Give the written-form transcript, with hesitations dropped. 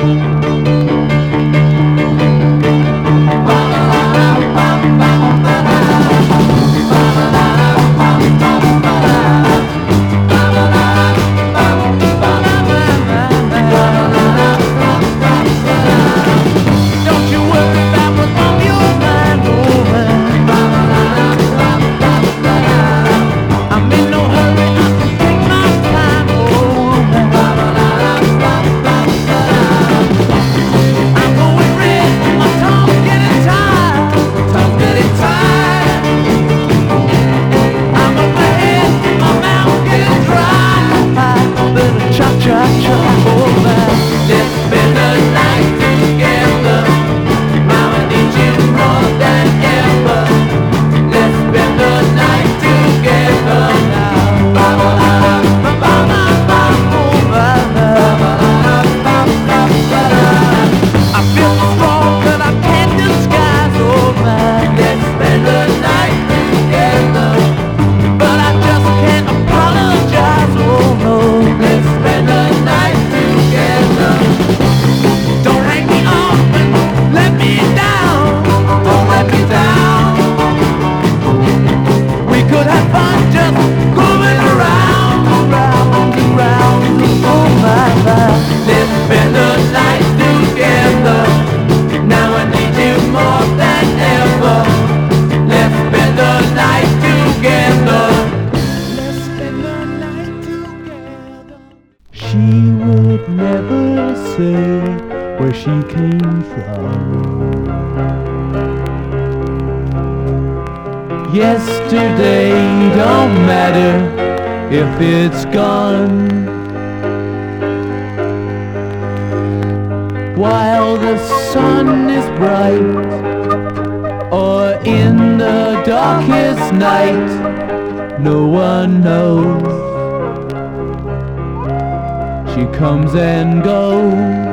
Never say where she came from. Yesterday don't matter if it's gone. While the sun is bright or in the darkest night, no one knows. She comes and goes.